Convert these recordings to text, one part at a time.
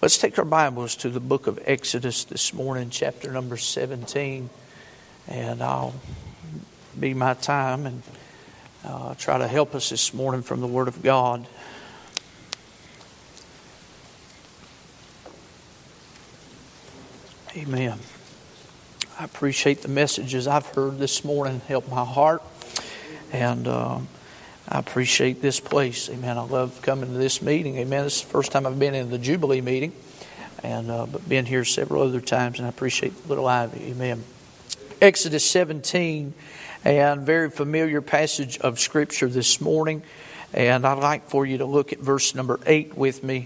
Let's take our Bibles to the book of Exodus this morning, chapter number 17. And I'll be my time and try to help us this morning from the Word of God. Amen. I appreciate the messages I've heard this morning help my heart. And I appreciate this place. Amen. I love coming to this meeting. Amen. This is the first time I've been in the Jubilee meeting. And but been here several other times. And I appreciate little Ivy. Amen. Exodus 17. And very familiar passage of Scripture this morning. And I'd like for you to look at verse number 8 with me.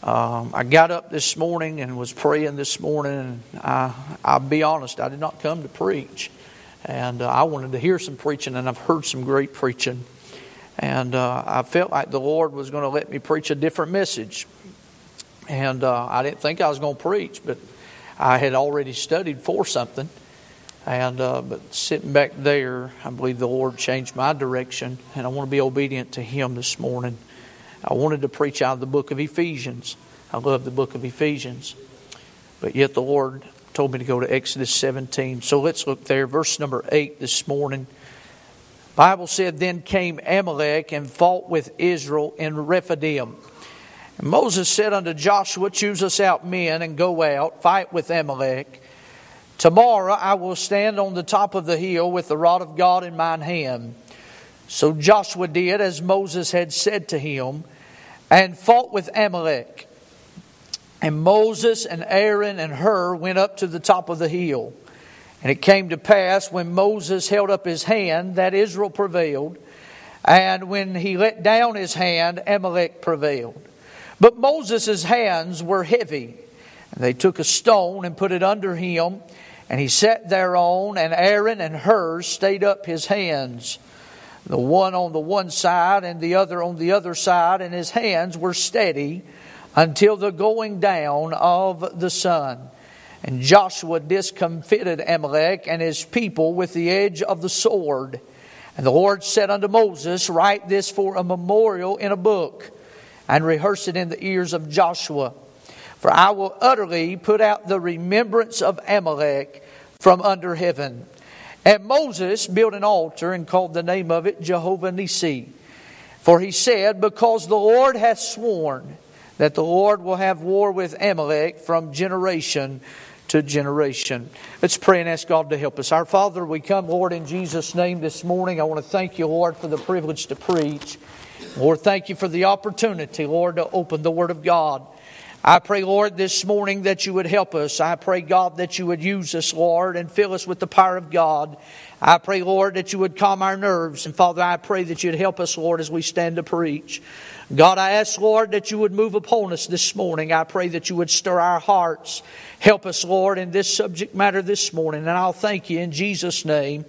I got up this morning and was praying this morning. And I'll be honest, I did not come to preach. And I wanted to hear some preaching, and I've heard some great preaching. And I felt like the Lord was going to let me preach a different message. And I didn't think I was going to preach, but I had already studied for something. And but sitting back there, I believe the Lord changed my direction, and I want to be obedient to Him this morning. I wanted to preach out of the book of Ephesians. I love the book of Ephesians. But yet the Lord told me to go to Exodus 17. So let's look there. Verse number 8 this morning. The Bible said, Then came Amalek and fought with Israel in Rephidim. And Moses said unto Joshua, Choose us out men and go out, fight with Amalek. Tomorrow I will stand on the top of the hill with the rod of God in mine hand. So Joshua did as Moses had said to him, and fought with Amalek. And Moses and Aaron and Hur went up to the top of the hill. And it came to pass, when Moses held up his hand, that Israel prevailed. And when he let down his hand, Amalek prevailed. But Moses' hands were heavy. And they took a stone and put it under him. And he sat thereon, and Aaron and Hur stayed up his hands, the one on the one side and the other on the other side, and his hands were steady until the going down of the sun. And Joshua discomfited Amalek and his people with the edge of the sword. And the Lord said unto Moses, Write this for a memorial in a book, and rehearse it in the ears of Joshua. For I will utterly put out the remembrance of Amalek from under heaven. And Moses built an altar and called the name of it Jehovah Nissi. For he said, Because the Lord hath sworn that the Lord will have war with Amalek from generation to generation. Let's pray and ask God to help us. Our Father, we come, Lord, in Jesus' name this morning. I want to thank you, Lord, for the privilege to preach. Lord, thank you for the opportunity, Lord, to open the Word of God. I pray, Lord, this morning that you would help us. I pray, God, that you would use us, Lord, and fill us with the power of God. I pray, Lord, that you would calm our nerves. And Father, I pray that you'd help us, Lord, as we stand to preach. God, I ask, Lord, that you would move upon us this morning. I pray that you would stir our hearts. Help us, Lord, in this subject matter this morning. And I'll thank you in Jesus' name.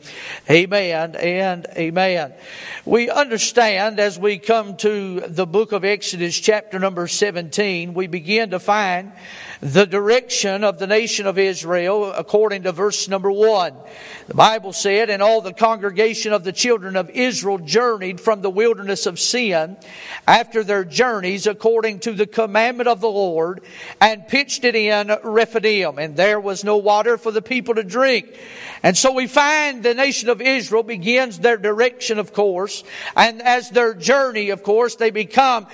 Amen and amen. We understand as we come to the book of Exodus, chapter number 17, we begin to find the direction of the nation of Israel according to verse number 1. The Bible said, And all the congregation of the children of Israel journeyed from the wilderness of Sin after their journeys according to the commandment of the Lord, and pitched it in Rephidim. And there was no water for the people to drink. And so we find the nation of Israel begins their direction, of course. And as their journey, of course, they come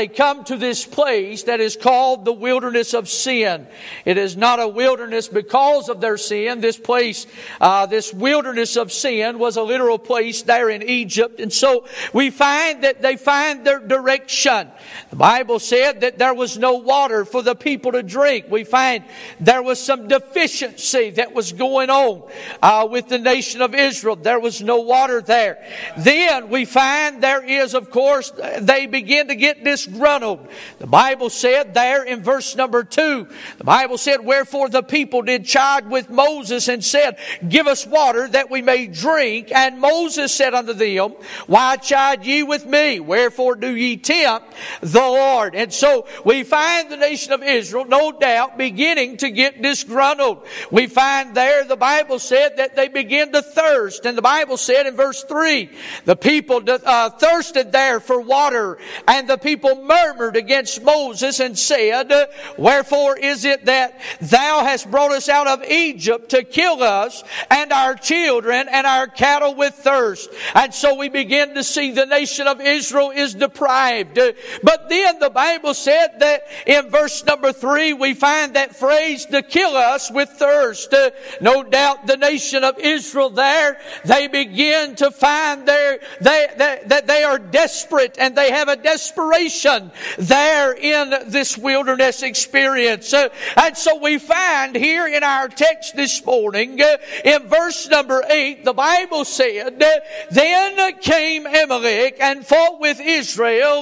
to this place that is called the wilderness of Sin. It is not a wilderness because of their sin. This place, this wilderness of Sin was a literal place there in Egypt. And so we find that they find their direction. The Bible said that there was no water for the people to drink. We find there was some deficiency that was going on with the nation of Israel. There was no water there. Then we find there is, of course, they begin to get disgruntled. The Bible said there in verse number 2, the Bible said, Wherefore the people did chide with Moses and said, Give us water that we may drink. And Moses said unto them, Why chide ye with me? Wherefore do ye tempt the Lord. And so we find the nation of Israel, no doubt, beginning to get disgruntled. We find there, the Bible said that they began to thirst. And the Bible said in verse 3, the people thirsted there for water, and the people murmured against Moses and said, wherefore is it that thou hast brought us out of Egypt to kill us and our children and our cattle with thirst? And so we begin to see the nation of Israel is deprived. But then the Bible said that in verse number 3 we find that phrase, to kill us with thirst. No doubt the nation of Israel there, they begin to find that they are desperate, and they have a desperation there in this wilderness experience. And so we find here in our text this morning, in verse number 8, the Bible said, then came Amalek and fought with Israel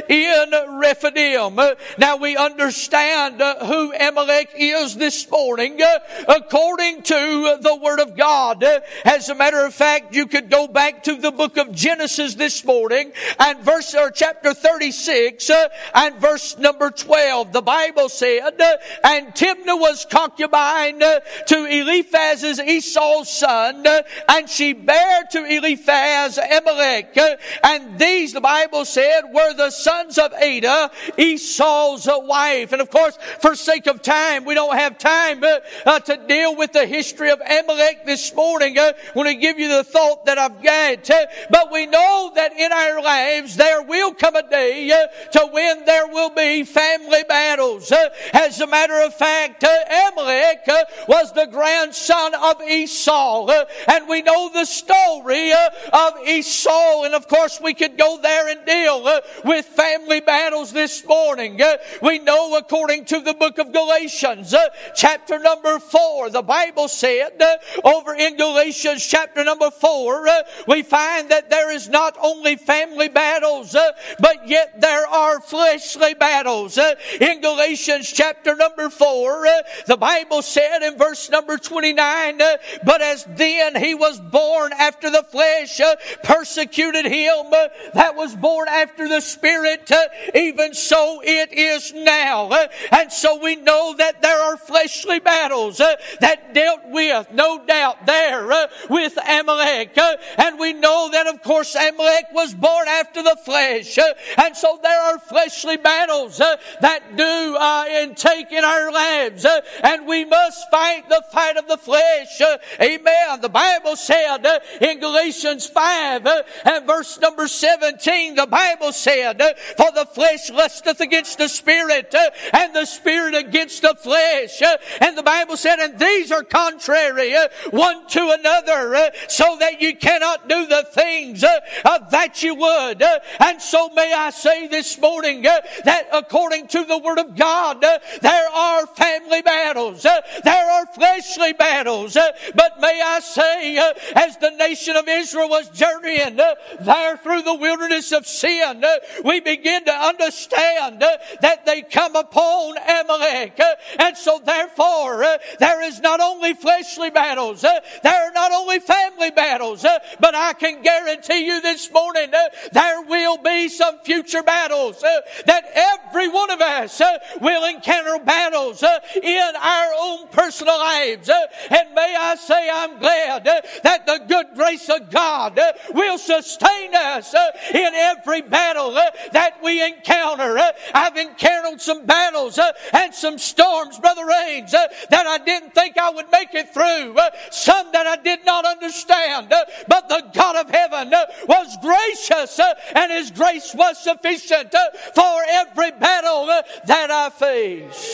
in Rephidim. Now we understand who Amalek is this morning according to the Word of God. As a matter of fact, you could go back to the book of Genesis this morning and chapter 36 and verse number 12. The Bible said, and Timnah was concubine to Eliphaz's Esau's son, and she bare to Eliphaz Amalek. And these, the Bible said, were the sons of Adah, Esau's wife. And of course, for sake of time, we don't have time to deal with the history of Amalek this morning. I want to give you the thought that I've got. But we know that in our lives there will come a day to when there will be family battles. As a matter of fact, Amalek was the grandson of Esau. And we know the story of Esau. And of course we could go there and deal with family battles this morning. We know according to the book of Galatians, chapter number 4, the Bible said over in Galatians chapter number 4, we find that there is not only family battles, but yet there are fleshly battles. In Galatians chapter number 4, the Bible said in verse number 29, but as then he was born after the flesh, persecuted him that was born after the Spirit, even so it is now. And so we know that there are fleshly battles that dealt with, no doubt, there with Amalek. And we know that, of course, Amalek was born after the flesh. And so there are fleshly battles that do intake in our lives. And we must fight the fight of the flesh. Amen. The Bible said in Galatians 5 and verse number 17, the Bible said, for the flesh lusteth against the Spirit, and the Spirit against the flesh. And the Bible said, and these are contrary one to another, so that you cannot do the things that you would. And so may I say this morning that according to the Word of God, there are family battles, there are fleshly battles, but may I say, as the nation of Israel was journeying there through the wilderness of sin, we begin to understand that they come upon Amalek. And so therefore, there is not only fleshly battles, there are not only family battles, but I can guarantee you this morning, there will be some future battles, that every one of us will encounter battles in our own personal lives. And may I say, I'm glad that the good grace of God will sustain us in every battle that we encounter. I've encountered some battles and some storms, Brother Raines, that I didn't think I would make it through. Some that I did not understand. But the God of heaven was gracious, and His grace was sufficient for every battle that I faced.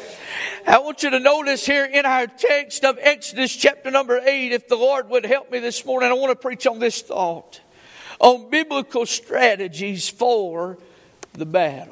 I want you to notice here in our text of Exodus chapter number 8, if the Lord would help me this morning, I want to preach on this thought, on biblical strategies for the battle.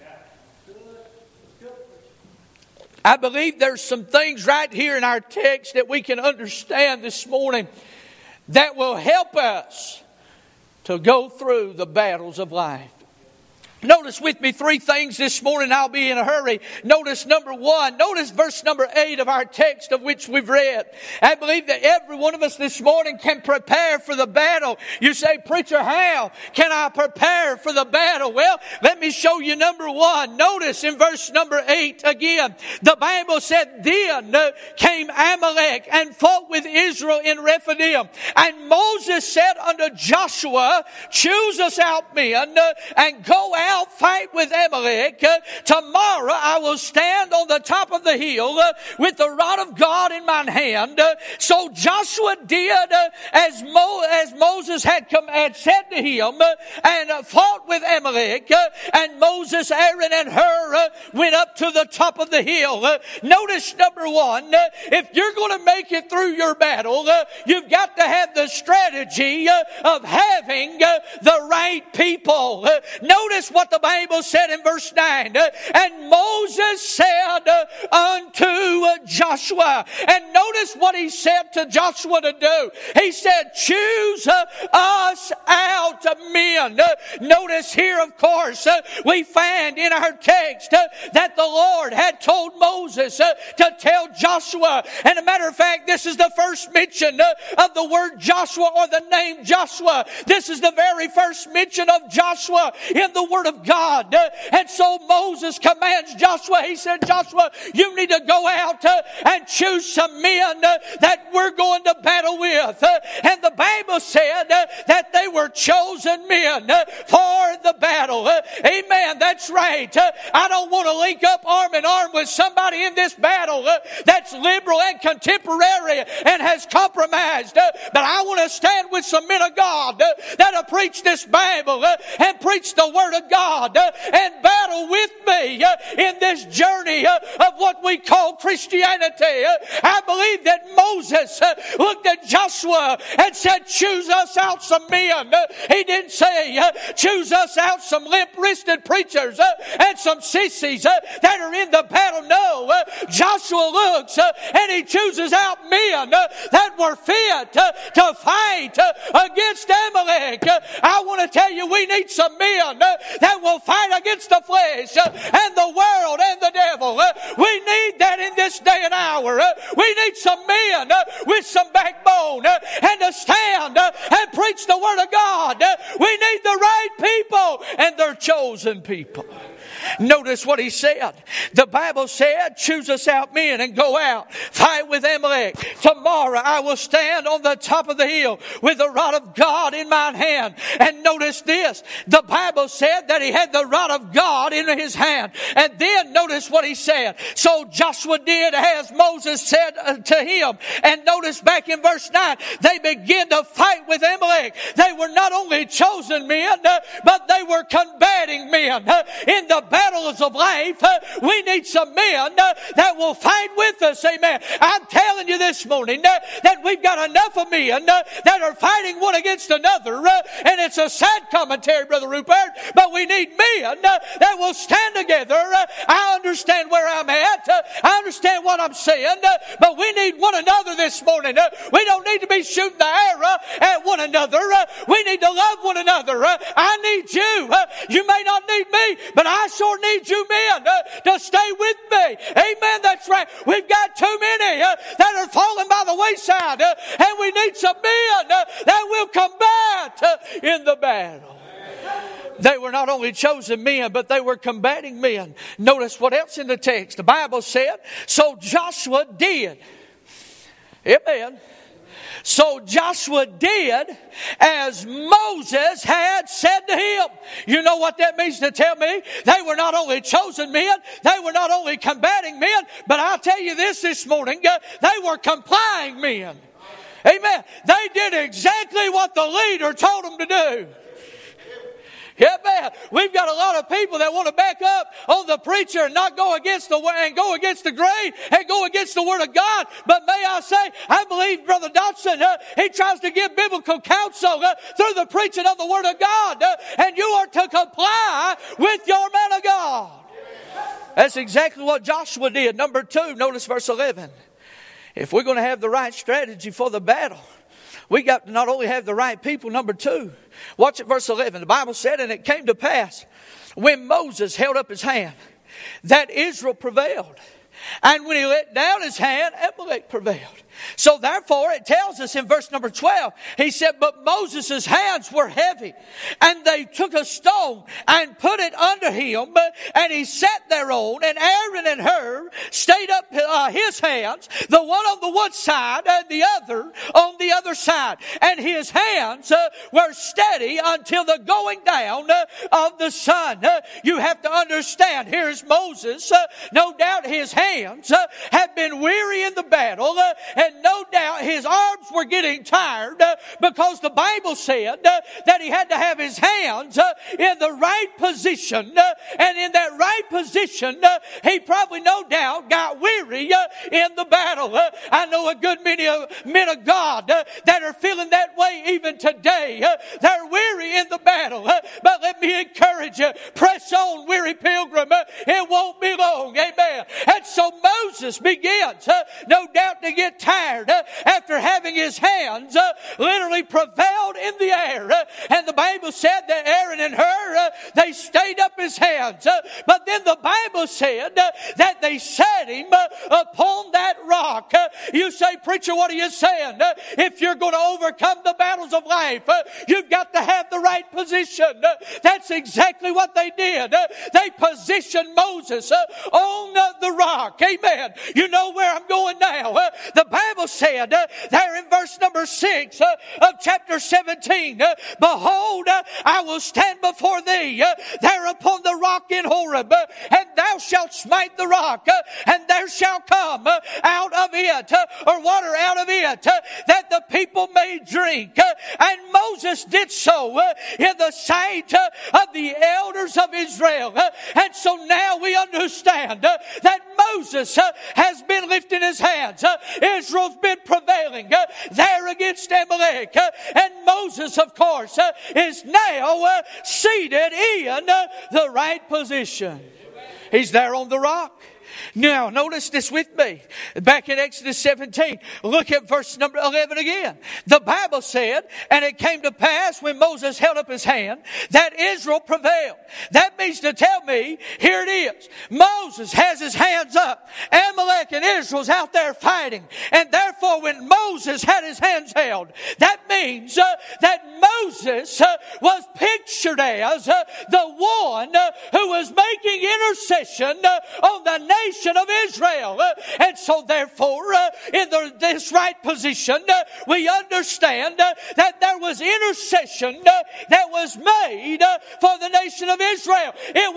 I believe there's some things right here in our text that we can understand this morning that will help us to go through the battles of life. Notice with me three things this morning. I'll be in a hurry. Notice number one. Notice verse number 8 of our text of which we've read. I believe that every one of us this morning can prepare for the battle. You say, preacher, how can I prepare for the battle? Well, let me show you number one. Notice in verse number 8 again. The Bible said, then came Amalek and fought with Israel in Rephidim. And Moses said unto Joshua, choose us out men and go out, fight with Amalek. Tomorrow I will stand on the top of the hill with the rod of God in mine hand. So Joshua did as Moses had said to him, and fought with Amalek. And Moses, Aaron, and Hur went up to the top of the hill. Notice number one, if you're going to make it through your battle, you've got to have the strategy of having the right people. Notice what the Bible said in verse 9. And Moses said unto Joshua. And notice what he said to Joshua to do. He said, choose us out men. Notice here, of course, we find in our text that the Lord had told Moses to tell Joshua. And a matter of fact, this is the first mention of the word Joshua or the name Joshua. This is the very first mention of Joshua in the Word of God. And so Moses commands Joshua. He said, Joshua, you need to go out and choose some men that we're going to battle with. And the Bible said that they were chosen men for the battle. Amen. That's right. I don't want to link up arm in arm with somebody in this battle that's liberal and contemporary and has compromised. But I want to stand with some men of God that'll preach this Bible and preach the Word of God and battle with me in this journey of what we call Christianity. I believe that Moses looked at Joshua and said, choose us out some men. He didn't say, choose us out some limp-wristed preachers and some sissies that are in the battle. No, Joshua looks and he chooses out men that were fit to fight against Amalek. I want to tell you, we need some men that will fight against the flesh and the world and the devil. We need that in this day and hour. We need some men with some backbone and to stand and preach the Word of God. We need the right people, and they're chosen people. Notice what he said. The Bible said, choose us out men and go out, fight with Amalek. Tomorrow I will stand on the top of the hill with the rod of God in mine hand. And notice this. The Bible said that he had the rod of God in his hand. And then notice what he said. So Joshua did as Moses said to him. And notice back in verse 9, they began to fight with Amalek. They were not only chosen men, but they were combating men. In the battles of life, we need some men that will fight with us. Amen. I'm telling you this morning that we've got enough of men that are fighting one against another, and it's a sad commentary, Brother Rupert, but we need men that will stand together. I understand where I'm at. I understand what I'm saying, but we need one another this morning. We don't need to be shooting the arrow at one another. We need to love one another. I need you. You may not need me, but I sure need you men to stay with me. Amen. That's right. We've got too many that are falling by the wayside, and we need some men that will combat in the battle. They were not only chosen men, but they were combating men. Notice what else in the text. The Bible said, so Joshua did. Amen. So Joshua did as Moses had said to him. You know what that means to tell me? They were not only chosen men, they were not only combating men, but I'll tell you this morning, they were complying men. Amen. They did exactly what the leader told them to do. Yeah, man. We've got a lot of people that want to back up on the preacher and not go against the and go against the grain and go against the Word of God. But may I say, I believe Brother Dodson, he tries to give biblical counsel through the preaching of the Word of God, and you are to comply with your man of God. That's exactly what Joshua did. Number 2, notice verse 11. If we're going to have the right strategy for the battle, we got to not only have the right people. Number 2, watch it, verse 11. The Bible said, and it came to pass when Moses held up his hand, that Israel prevailed. And when he let down his hand, Amalek prevailed. So therefore, it tells us in verse number 12, he said, but Moses' hands were heavy, and they took a stone and put it under him, and he sat thereon, and Aaron and Hur stayed up his hands, the one on the one side and the other on the other side. And his hands were steady until the going down of the sun. You have to understand, here's Moses. No doubt his hands had been weary in the battle, and no doubt his arms were getting tired because the Bible said that he had to have his hands in the right position. And in that right position, he probably no doubt got weary in the battle. I know a good many men of God that are feeling that way even today. They're weary in the battle. But let me encourage you, press on, weary pilgrim. It won't be long. Amen. And so Moses begins, no doubt, to get tired after having his hands literally prevailed in the air. And the Bible said that Aaron and Hur, they stayed up his hands. But then the Bible said that they set him upon that rock. You say, preacher, what are you saying? If you're going to overcome the battles of life, you've got to have the right position. That's exactly what they did. They positioned Moses on the rock. Amen. You know where I'm going now. The Bible said there in verse number 6 of chapter 17, behold, I will stand before thee there upon the rock in Horeb, and thou shalt smite the rock, and there shall come out of it, or water out of it, that the people may drink. And Moses did so in the sight of the elders of Israel. And so now we understand that Moses has been lifting his hands. Israel's been prevailing there against Amalek. And Moses, of course, is now seated in the right position. He's there on the rock. Now, notice this with me. Back in Exodus 17, look at verse number 11 again. The Bible said, and it came to pass when Moses held up his hand, that Israel prevailed. That means to tell me, here it is. Moses has his hands up. Amalek and Israel's out there fighting. And therefore, when Moses had his hands held, that means that Moses was pictured as the one who was making intercession on the nation of Israel. And so therefore, in this right position, we understand that there was intercession that was made for the nation of Israel.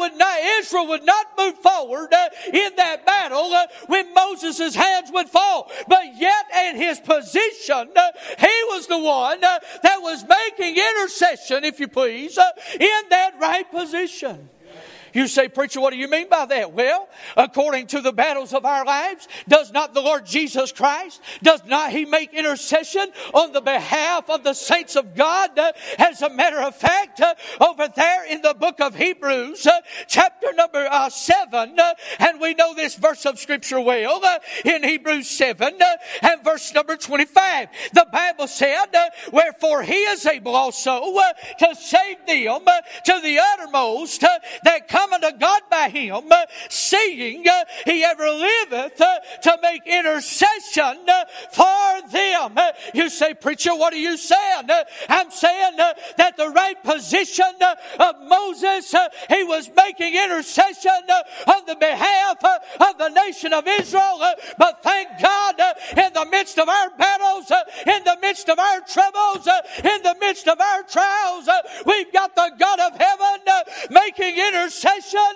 Israel would not move forward in that battle when Moses' hands would fall. But yet in his position, he was the one that was making intercession, if you please, in that right position. You say, preacher, what do you mean by that? Well, according to the battles of our lives, does not the Lord Jesus Christ, does not He make intercession on the behalf of the saints of God? As a matter of fact, over there in the book of Hebrews, chapter number 7, and we know this verse of Scripture well, in Hebrews 7 and verse number 25, the Bible said, wherefore He is able also to save them to the uttermost that come unto God by Him, seeing He ever liveth to make intercession for them. You say, preacher, what are you saying? I'm saying that the right position of Moses, he was making intercession on the behalf of the nation of Israel. But thank God, in the midst of our battles, in the midst of our troubles, in the midst of our trials, we've got the God of heaven making intercession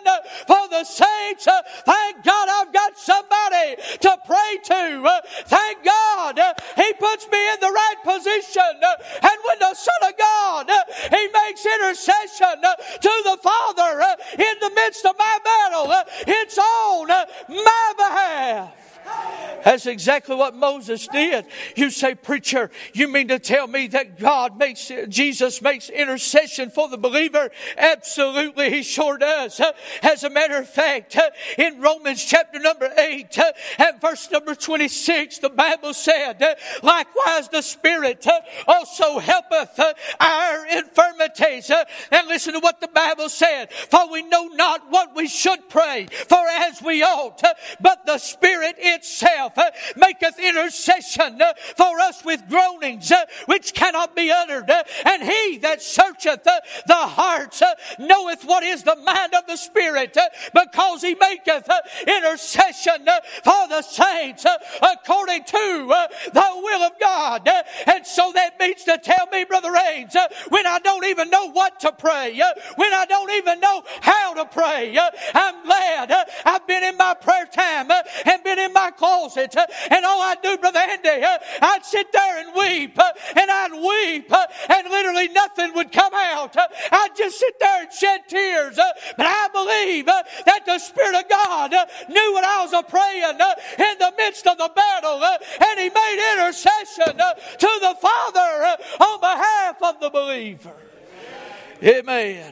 for the saints. Thank God I've got somebody to pray to. Thank God He puts me in the right position. And when the Son of God, He makes intercession to the Father in the midst of my battle, it's on my behalf. That's exactly what Moses did. You say, preacher, you mean to tell me that Jesus makes intercession for the believer? Absolutely, He sure does. As a matter of fact, in Romans chapter number 8 and verse number 26, the Bible said, likewise the Spirit also helpeth our infirmities. And listen to what the Bible said. For we know not what we should pray for as we ought, but the Spirit itself maketh intercession for us with groanings which cannot be uttered. And He that searcheth the hearts knoweth what is the mind of the Spirit, because He maketh intercession for the saints according to the will of God. And so that means to tell me, Brother Raines, when I don't even know what to pray, when I don't even know how to pray, I'm glad I've been in my prayer time and been in my closet, and all I do, Brother Andy, I'd sit there and weep, and I'd weep, and literally nothing would come out. I'd just sit there and shed tears. But I believe that the Spirit of God knew what I was praying in the midst of the battle, and He made intercession to the Father on behalf of the believer. Amen.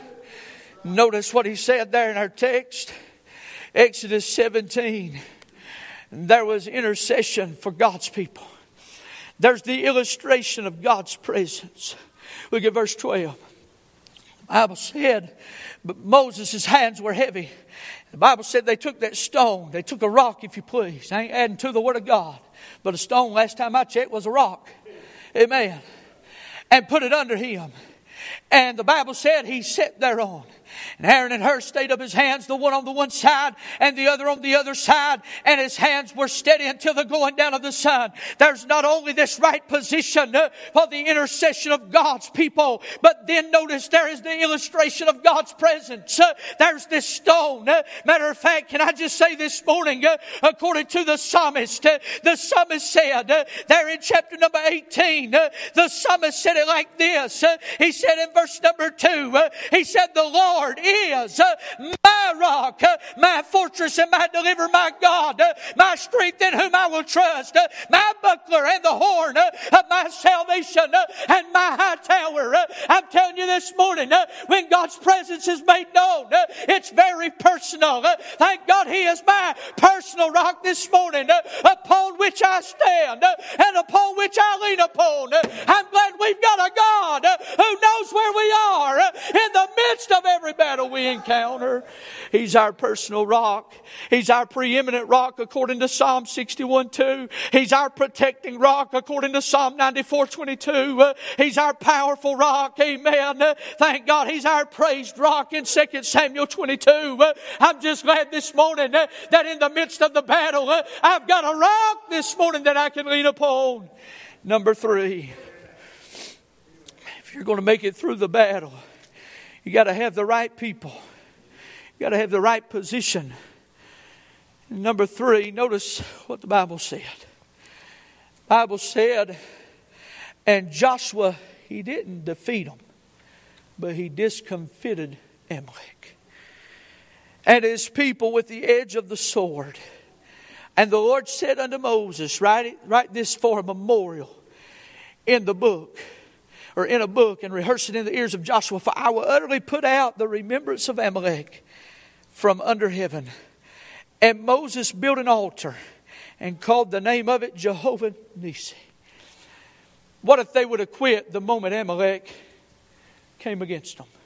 Notice what He said there in our text. Exodus 17. There was intercession for God's people. There's the illustration of God's presence. Look at verse 12. The Bible said, but Moses' hands were heavy. The Bible said they took that stone. They took a rock, if you please. I ain't adding to the Word of God. But a stone, last time I checked, was a rock. Amen. And put it under him. And the Bible said he sat thereon. And Aaron and Hur stayed up his hands, the one on the one side and the other on the other side. And his hands were steady until the going down of the sun. There's not only this right position for the intercession of God's people, but then notice there is the illustration of God's presence. There's this stone. Matter of fact, can I just say this morning, according to the psalmist said there in chapter number 18, the psalmist said it like this. He said in verse number 2, he said, the Lord is my rock, my fortress and my deliverer, my God, my strength in whom I will trust, my buckler and the horn of my salvation and my high tower. I'm telling you this morning, when God's presence is made known, it's very personal. Thank God He is my personal rock this morning, upon which I stand and upon which I lean upon. I'm glad we've got a God who knows where we are in the midst of every battle we encounter. He's our personal rock. He's our preeminent rock according to Psalm 61:2. He's our protecting rock according to Psalm 94:22. He's our powerful rock. Amen. Thank God He's our praised rock in 2 Samuel 22. I'm just glad this morning that in the midst of the battle I've got a rock this morning that I can lean upon. Number 3. If you're going to make it through the battle, you got to have the right people. You got to have the right position. And number 3, notice what the Bible said. The Bible said, and Joshua, he didn't defeat them, but he discomfited Amalek and his people with the edge of the sword. And the Lord said unto Moses, write this for a memorial in the book, or in a book, and rehearse it in the ears of Joshua. For I will utterly put out the remembrance of Amalek from under heaven. And Moses built an altar and called the name of it Jehovah Nissi. What if they would have quit the moment Amalek came against them?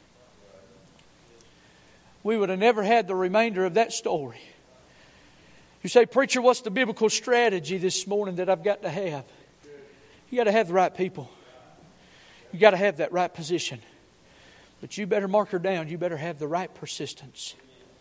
We would have never had the remainder of that story. You say, preacher, what's the biblical strategy this morning that I've got to have? You got to have the right people. You got to have that right position. But you better mark her down. You better have the right persistence.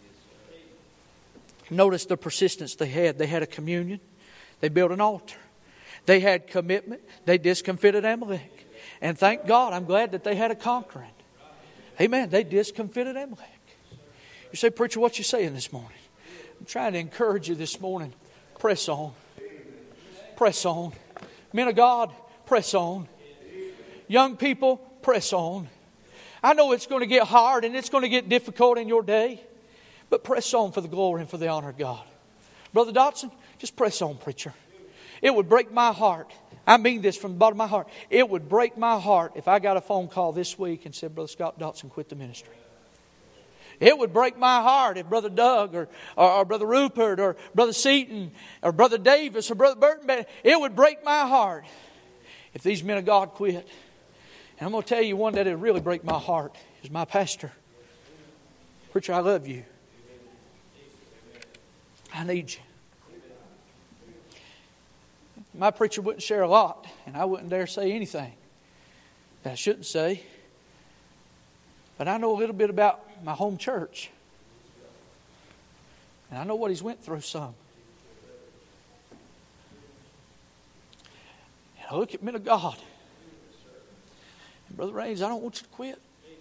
Notice the persistence they had. They had a communion. They built an altar. They had commitment. They discomfited Amalek. And thank God, I'm glad that they had a conquering. Amen. They discomfited Amalek. You say, preacher, what you saying this morning? I'm trying to encourage you this morning. Press on. Press on. Men of God, press on. Young people, press on. I know it's going to get hard and it's going to get difficult in your day, but press on for the glory and for the honor of God. Brother Dotson, Just press on, preacher. It would break my heart. I mean this from the bottom of my heart. It would break my heart if I got a phone call this week and said, Brother Scott Dotson quit the ministry. It would break my heart if Brother Doug or Brother Rupert or Brother Seaton or Brother Davis or Brother Burton, it would break my heart if these men of God quit. And I'm going to tell you one that would really break my heart is my pastor. Preacher, I love you. I need you. My preacher wouldn't share a lot, and I wouldn't dare say anything that I shouldn't say. But I know a little bit about my home church. And I know what he's went through some. And I look at men of God. And Brother Raines, I don't want you to quit.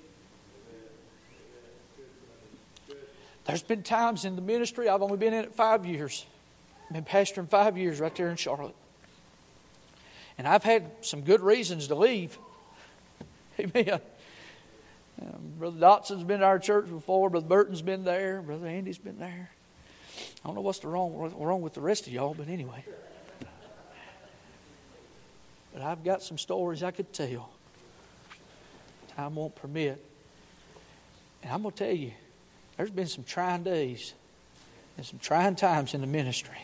There's been times in the ministry, I've only been in it 5 years. I've been pastoring 5 years right there in Charlotte. And I've had some good reasons to leave. Amen. Brother Dotson's been to our church before. Brother Burton's been there. Brother Andy's been there. I don't know what's wrong with the rest of y'all, but anyway. But I've got some stories I could tell. Time won't permit. And I'm going to tell you, there's been some trying days and some trying times in the ministry.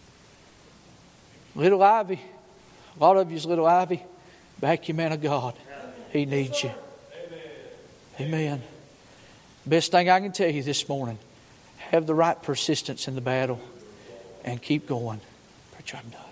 Little Ivy, a lot of you's little Ivy, back you, man of God. He needs you. Amen. Best thing I can tell you this morning, have the right persistence in the battle and keep going. Preacher, I'm done.